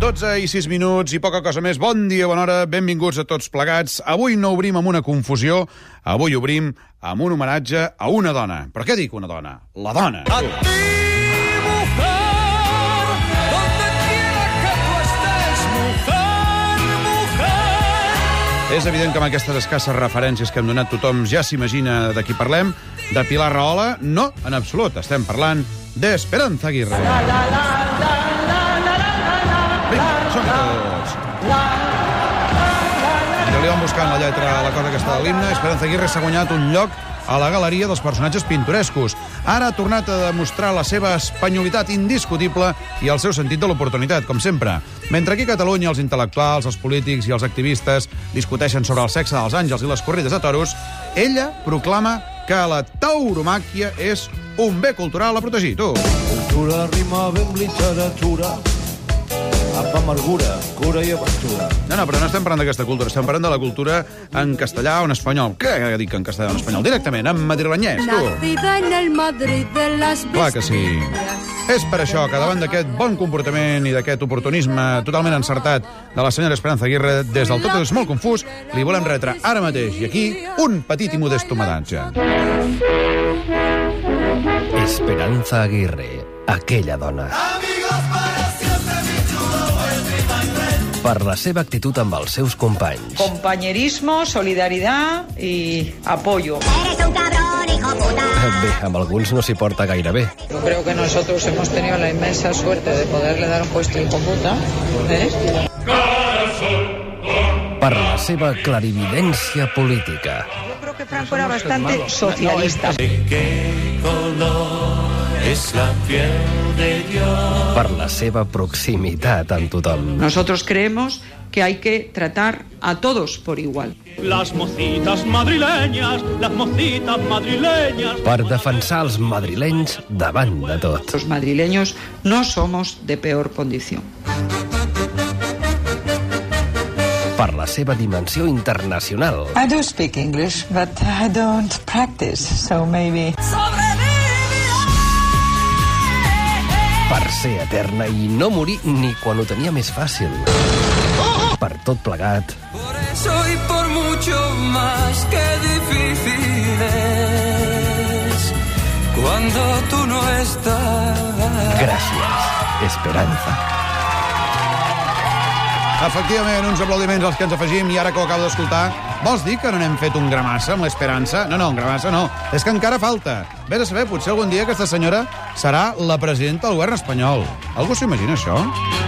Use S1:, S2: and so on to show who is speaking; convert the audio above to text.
S1: 12:06 i poca cosa més. Bon dia, bona hora, benvinguts a tots plegats. Avui no obrim amb una confusió, avui obrim amb un homenatge a una dona. Però què dic una dona? La dona.
S2: A ti, mujer, donde quiera que tú estés, mujer.
S1: És evident que amb aquestes escasses referències que hem donat tothom ja s'imagina de qui parlem. De Pilar Rahola, no, en absolut. Estem parlant d'Esperanza Aguirre. Vinga, som-hi tots. Ja li vam buscant la lletra a la cosa que està de l'himne. Esperanza Aguirre s'ha guanyat un lloc a la galeria dels personatges pintorescos. Ara ha tornat a demostrar la seva espanyolitat indiscutible i el seu sentit de l'oportunitat, com sempre. Mentre aquí a Catalunya els intel·lectuals, els polítics i els activistes discuteixen sobre el sexe dels àngels i les corrides de toros, ella proclama que la tauromàquia és un bé cultural a protegir. Tu.
S3: Cultura rima ben literatura, amb amargura, cura i aventura.
S1: No, però no estem parlant d'aquesta cultura, estem parlant de la cultura en castellà o en espanyol. Què dic en castellà o en espanyol? Directament, en madrilanyès, tu.
S4: Nacida en el Madrid de las
S1: Clar que sí. És per això que davant d'aquest bon comportament i d'aquest oportunisme totalment encertat de la senyora Esperanza Aguirre, des del tot és molt confús, li volem retre ara mateix i aquí un petit i modest homenatge.
S5: Esperanza Aguirre, aquella dona. Per la seva actitud amb els seus companys.
S6: Compañerismo, solidaridad y apoyo.
S7: Eres un cabrón, hijo puta.
S5: Bé, amb alguns no s'hi porta gaire bé.
S6: Yo creo que nosotros hemos tenido la inmensa suerte de poderle dar un puesto hijo puta.
S5: Per la seva clarividència política.
S6: Yo creo que Franco era bastante socialista.
S5: Per la seva proximitat amb tothom.
S6: Nosotros creemos que hay que tratar a todos por igual.
S2: Las mocitas madrileñas, las mocitas madrileñas.
S5: Per defensar els madrilenys davant de tot.
S6: Los madrileños no somos de peor condición.
S5: Per la seva dimensió internacional.
S8: I do speak English, but I don't practice, so maybe...
S5: Per ser eterna i no morir ni quan ho tenia més fàcil. Per tot plegat.
S2: Por eso y por mucho más que difícil es cuando tú no estás.
S5: Gràcies, Esperanza.
S1: Efectivament, uns aplaudiments als que ens afegim i ara que ho acabo d'escoltar, vols dir que no n'hem fet un gramassa amb l'Esperança? No, un gramassa no. És que encara falta. Vés a saber, potser algun dia aquesta senyora serà la presidenta del govern espanyol. Algú s'ho imagina, això?